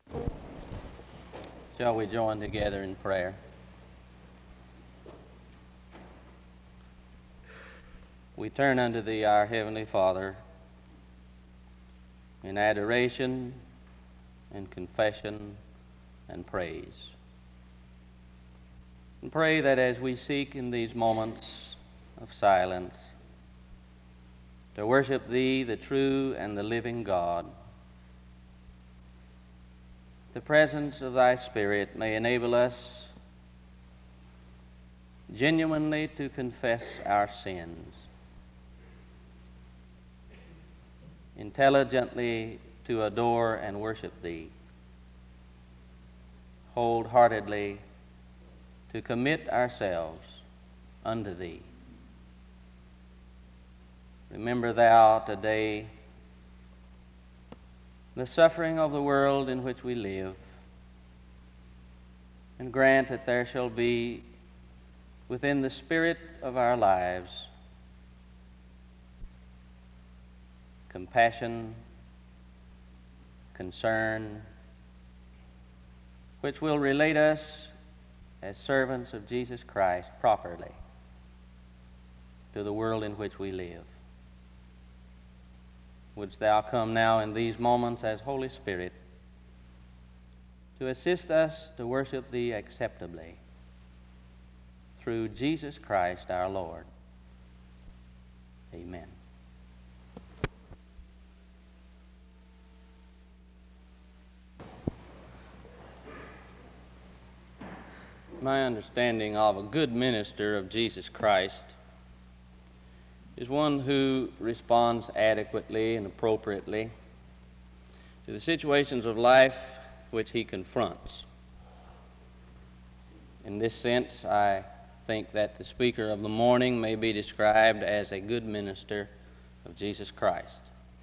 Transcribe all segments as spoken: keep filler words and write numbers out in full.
Shall we join together in prayer? We turn unto Thee, our Heavenly Father, in adoration and confession and praise. And pray that as we seek in these moments of silence to worship Thee, the true and the living God, the presence of Thy Spirit may enable us genuinely to confess our sins, intelligently to adore and worship Thee, wholeheartedly to commit ourselves unto Thee. Remember Thou today the suffering of the world in which we live, and grant that there shall be within the spirit of our lives compassion, concern, which will relate us as servants of Jesus Christ properly to the world in which we live. Wouldst Thou come now in these moments as Holy Spirit to assist us to worship Thee acceptably through Jesus Christ our Lord. Amen. My understanding of a good minister of Jesus Christ is one who responds adequately and appropriately to the situations of life which he confronts. In this sense, I think that the speaker of the morning may be described as a good minister of Jesus Christ.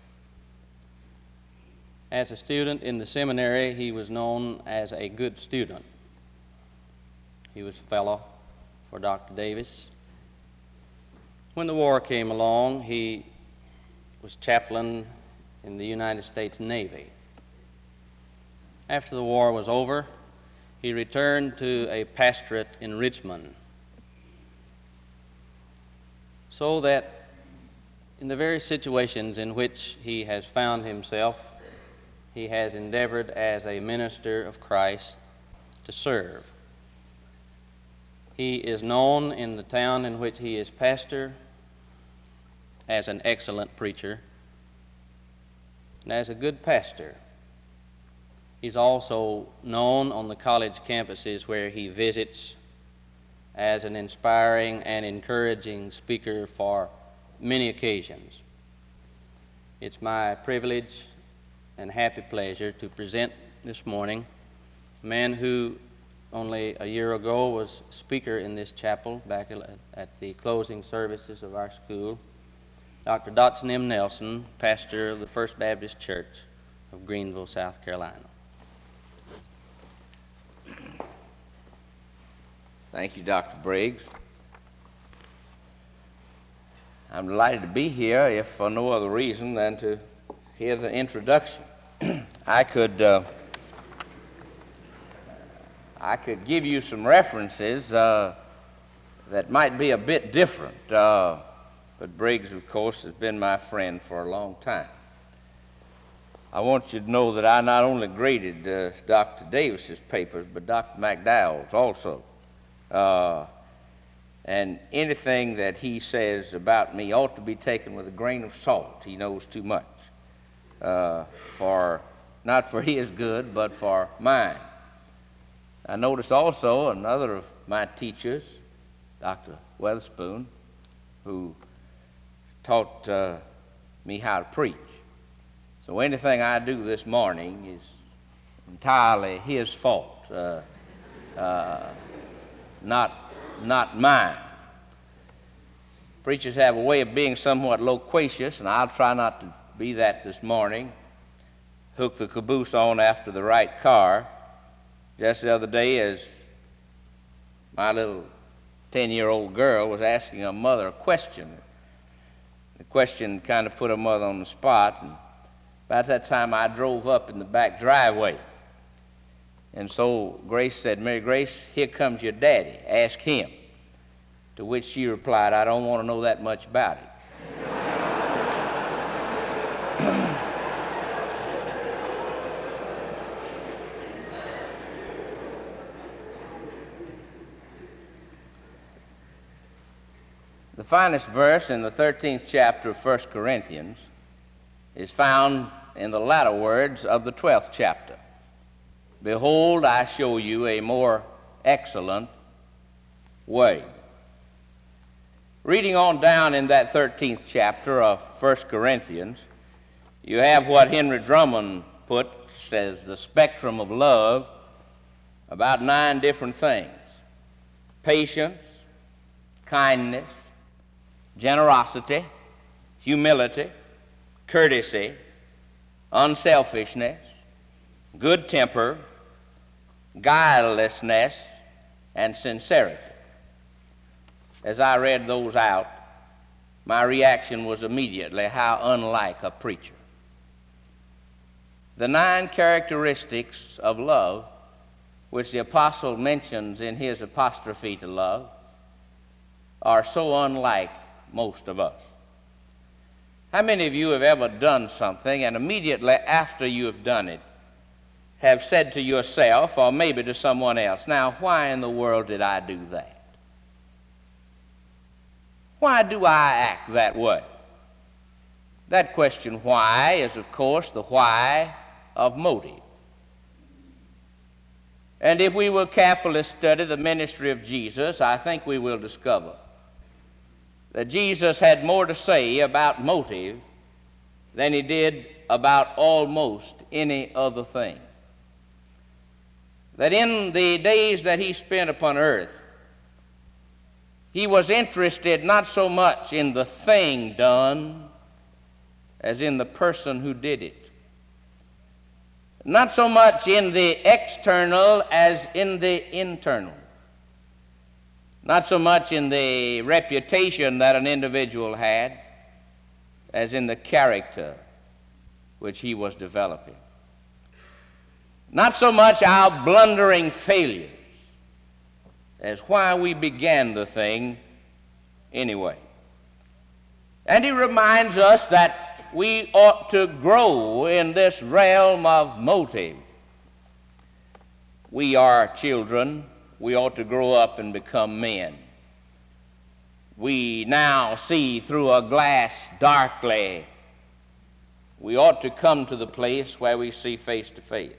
As a student in the seminary, he was known as a good student. He was fellow for Doctor Davis. When the war came along, he was chaplain in the United States Navy. After the war was over, he returned to a pastorate in Richmond, so that in the very situations in which he has found himself, he has endeavored as a minister of Christ to serve. He is known in the town in which he is pastor as an excellent preacher and as a good pastor. He's also known on the college campuses where he visits as an inspiring and encouraging speaker for many occasions. It's my privilege and happy pleasure to present this morning a man who only a year ago was speaker in this chapel back at the closing services of our school, Doctor Dotson M. Nelson, pastor of the First Baptist Church of Greenville, South Carolina. Thank you, Doctor Briggs. I'm delighted to be here, if for no other reason than to hear the introduction. I could uh, I could give you some references uh, that might be a bit different, uh, but Briggs, of course, has been my friend for a long time. I want you to know that I not only graded uh, Doctor Davis's papers, but Doctor McDowell's also. Uh, and anything that he says about me ought to be taken with a grain of salt. He knows too much, uh, for not for his good, but for mine. I noticed also another of my teachers, Doctor Weatherspoon, who taught uh, me how to preach. So anything I do this morning is entirely his fault, uh, uh, not, not mine. Preachers have a way of being somewhat loquacious, and I'll try not to be that this morning. Hook the caboose on after the right car. Just the other day, as my little ten-year-old girl was asking her mother a question. The question kind of put her mother on the spot, and about that time I drove up in the back driveway. And so Grace said, Mary Grace, here comes your daddy. Ask him. To which she replied, I don't want to know that much about it. The finest verse in the thirteenth chapter of First Corinthians is found in the latter words of the twelfth chapter. Behold, I show you a more excellent way. Reading on down in that thirteenth chapter of First Corinthians, you have what Henry Drummond put as the spectrum of love, about nine different things: patience, kindness, generosity, humility, courtesy, unselfishness, good temper, guilelessness, and sincerity. As I read those out, my reaction was immediately, how unlike a preacher. The nine characteristics of love, which the apostle mentions in his apostrophe to love, are so unlike most of us. How many of you have ever done something and immediately after you have done it have said to yourself, or maybe to someone else, now, why in the world did I do that? Why do I act that way? That question, why, is of course the why of motive. And if we will carefully study the ministry of Jesus, I think we will discover that Jesus had more to say about motive than he did about almost any other thing. That in the days that he spent upon earth, he was interested not so much in the thing done as in the person who did it. Not so much in the external as in the internal. Not so much in the reputation that an individual had as in the character which he was developing. Not so much our blundering failures as why we began the thing anyway. And he reminds us that we ought to grow in this realm of motive. We are children. We ought to grow up and become men. We now see through a glass darkly. We ought to come to the place where we see face to face.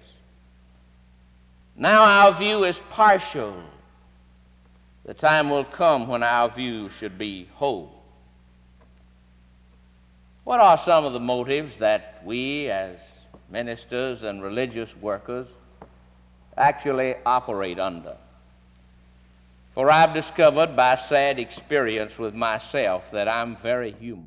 Now our view is partial. The time will come when our view should be whole. What are some of the motives that we as ministers and religious workers actually operate under? For I've discovered by sad experience with myself that I'm very human.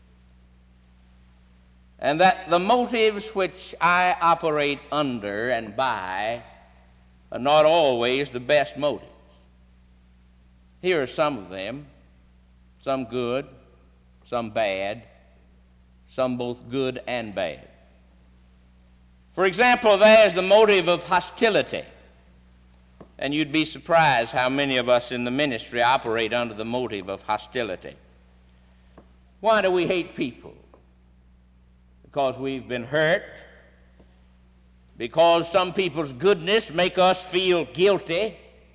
And that the motives which I operate under and by are not always the best motives. Here are some of them, some good, some bad, some both good and bad. For example, there's the motive of hostility. And you'd be surprised how many of us in the ministry operate under the motive of hostility. Why do we hate people? Because we've been hurt, because some people's goodness make us feel guilty,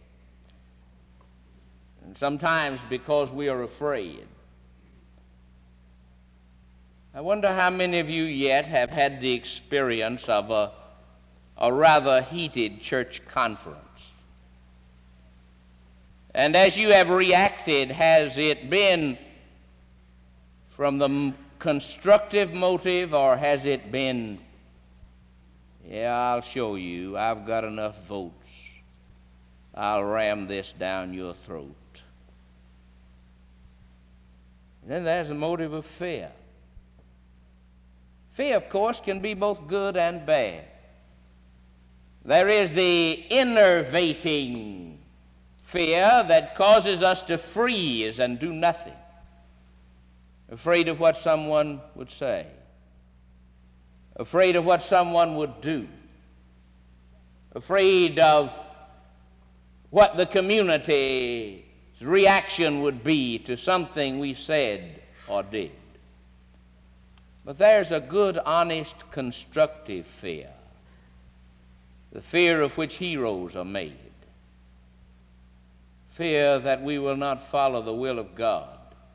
and sometimes because we are afraid. I wonder how many of you yet have had the experience of a, a rather heated church conference. And as you have reacted, has it been from the constructive motive, or has it been, yeah, I'll show you, I've got enough votes, I'll ram this down your throat? And then there's the motive of fear. Fear, of course, can be both good and bad. There is the enervating fear that causes us to freeze and do nothing, afraid of what someone would say, afraid of what someone would do, afraid of what the community's reaction would be to something we said or did. But there's a good, honest, constructive fear, the fear of which heroes are made, fear that we will not follow the will of God,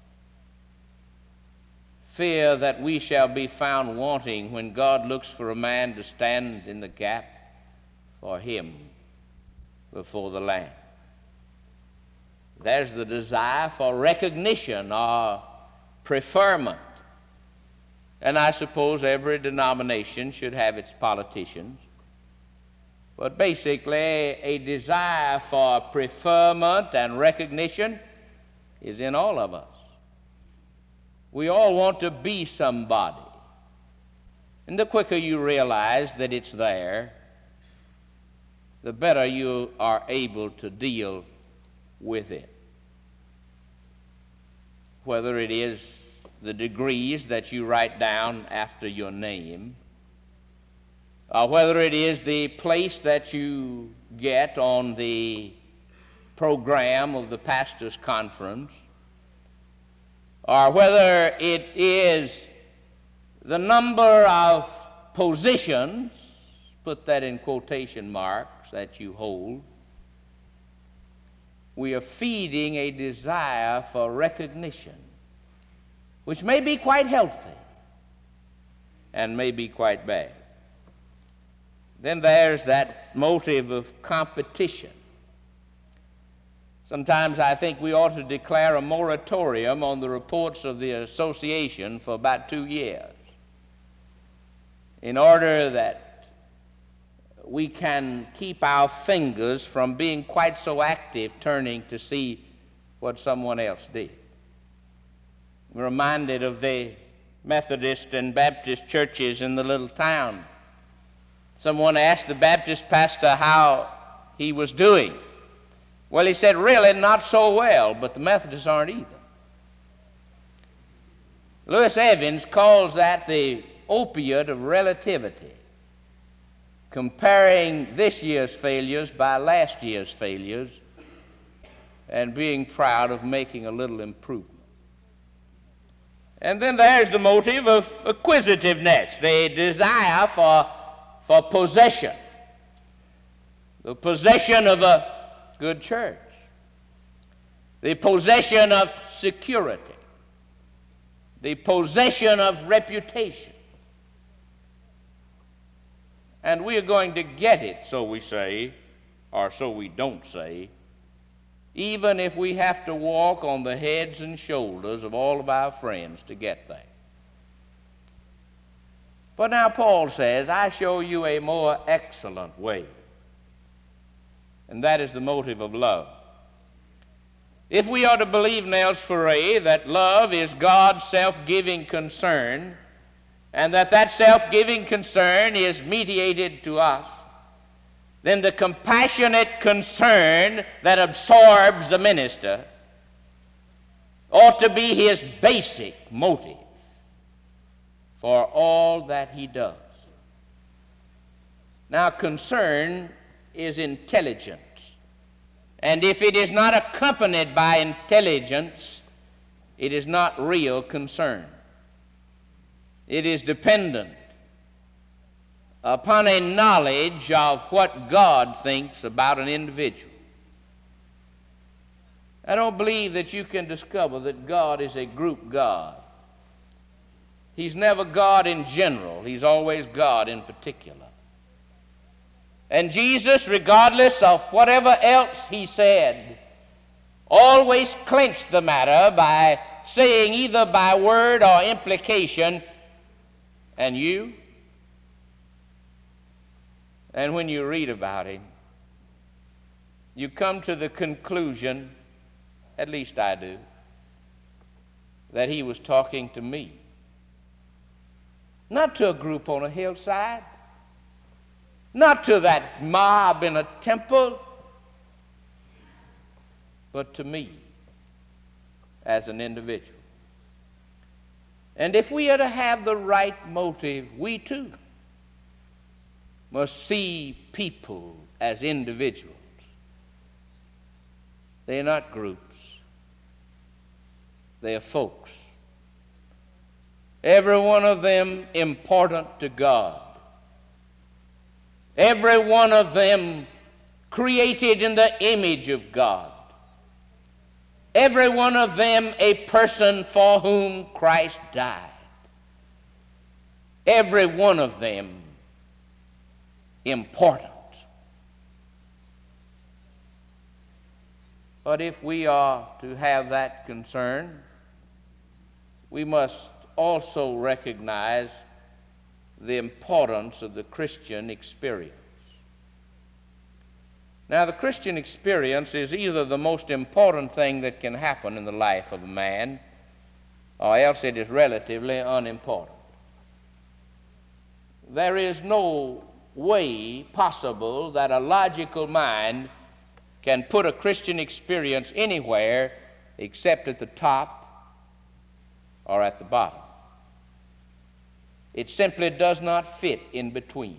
fear that we shall be found wanting when God looks for a man to stand in the gap for him before the Lamb. There's the desire for recognition or preferment. And I suppose every denomination should have its politicians. But basically, a desire for preferment and recognition is in all of us. We all want to be somebody. And the quicker you realize that it's there, the better you are able to deal with it. Whether it is the degrees that you write down after your name, or whether it is the place that you get on the program of the pastor's conference, or whether it is the number of positions, put that in quotation marks, that you hold, we are feeding a desire for recognition, which may be quite healthy and may be quite bad. Then there's that motive of competition. Sometimes I think we ought to declare a moratorium on the reports of the association for about two years in order that we can keep our fingers from being quite so active turning to see what someone else did. I'm reminded of the Methodist and Baptist churches in the little town. Someone asked the Baptist pastor how he was doing. Well, he said, really not so well, but the Methodists aren't either. Lewis Evans calls that the opiate of relativity, comparing this year's failures by last year's failures and being proud of making a little improvement. And then there's the motive of acquisitiveness, the desire for, for possession, the possession of a good church, the possession of security, the possession of reputation. And we are going to get it, so we say, or so we don't say, even if we have to walk on the heads and shoulders of all of our friends to get there. But now Paul says, I show you a more excellent way, and that is the motive of love. If we are to believe Nels Ferre that love is God's self-giving concern, and that that self-giving concern is mediated to us, then the compassionate concern that absorbs the minister ought to be his basic motive for all that he does. Now, concern is intelligence, and if it is not accompanied by intelligence, it is not real concern. It is dependent upon a knowledge of what God thinks about an individual. I don't believe that you can discover that God is a group God. He's never God in general. He's always God in particular. And Jesus, regardless of whatever else he said, always clinched the matter by saying either by word or implication, and you? And when you read about him, you come to the conclusion, at least I do, that he was talking to me. Not to a group on a hillside, not to that mob in a temple, but to me as an individual. And if we are to have the right motive, we too must see people as individuals. They are not groups. They are folks. Every one of them important to God. Every one of them created in the image of God. Every one of them a person for whom Christ died. Every one of them important. But if we are to have that concern, we must also recognize the importance of the Christian experience. Now, the Christian experience is either the most important thing that can happen in the life of a man, or else it is relatively unimportant. There is no way possible that a logical mind can put a Christian experience anywhere except at the top or at the bottom. It simply does not fit in between.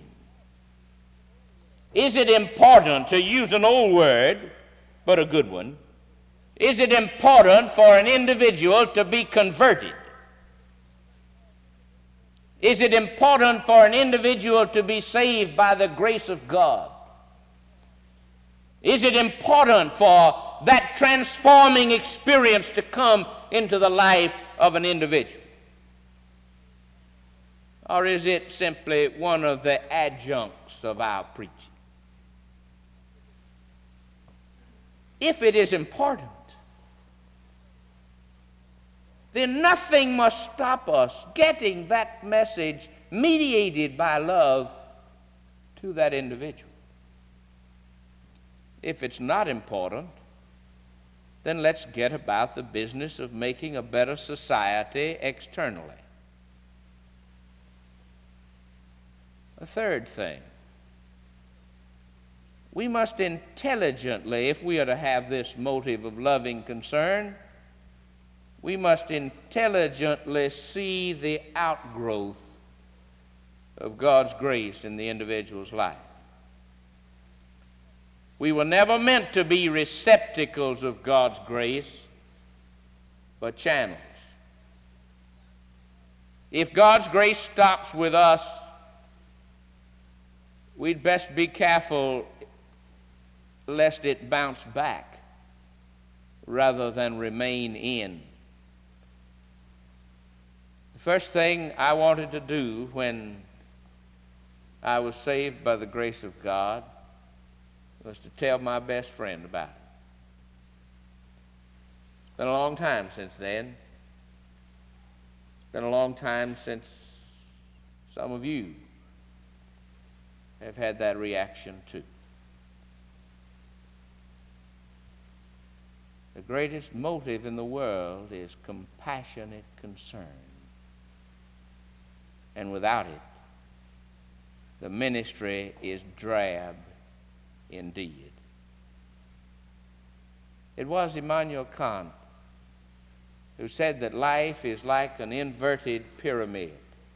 Is it important, to use an old word, but a good one, is it important for an individual to be converted? Is it important for an individual to be saved by the grace of God? Is it important for that transforming experience to come into the life of an individual? Or is it simply one of the adjuncts of our preaching? If it is important, then nothing must stop us getting that message mediated by love to that individual. If it's not important, then let's get about the business of making a better society externally. A third thing, we must intelligently, if we are to have this motive of loving concern, we must intelligently see the outgrowth of God's grace in the individual's life. We were never meant to be receptacles of God's grace, but channels. If God's grace stops with us, we'd best be careful lest it bounce back rather than remain in. The first thing I wanted to do when I was saved by the grace of God was to tell my best friend about it. It's been a long time since then. It's been a long time since some of you have had that reaction too. The greatest motive in the world is compassionate concern. And without it, the ministry is drab indeed. It was Immanuel Kant who said that life is like an inverted pyramid,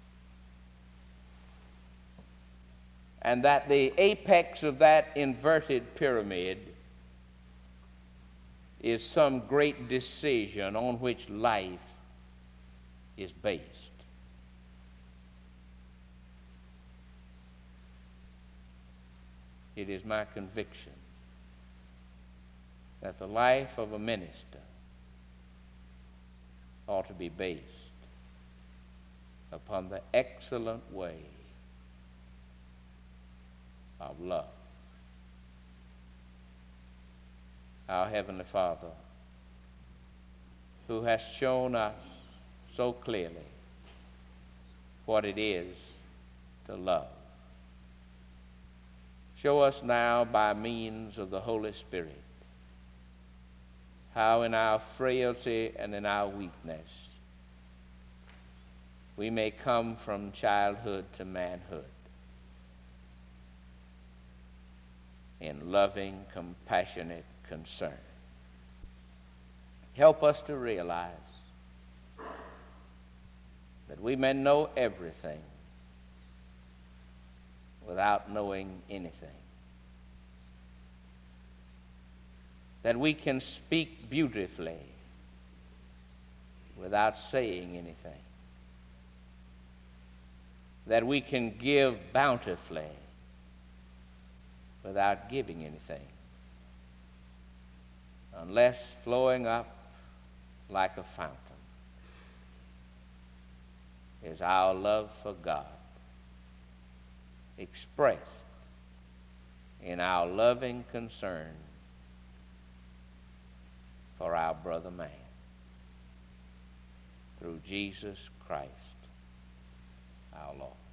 and that the apex of that inverted pyramid is some great decision on which life is based. It is my conviction that the life of a minister ought to be based upon the excellent way of love. Our Heavenly Father, who has shown us so clearly what it is to love, show us now by means of the Holy Spirit how in our frailty and in our weakness we may come from childhood to manhood in loving, compassionate concern. Help us to realize that we may know everything without knowing anything. That we can speak beautifully without saying anything. That we can give bountifully without giving anything, unless flowing up like a fountain is our love for God, expressed in our loving concern for our brother man, through Jesus Christ our Lord.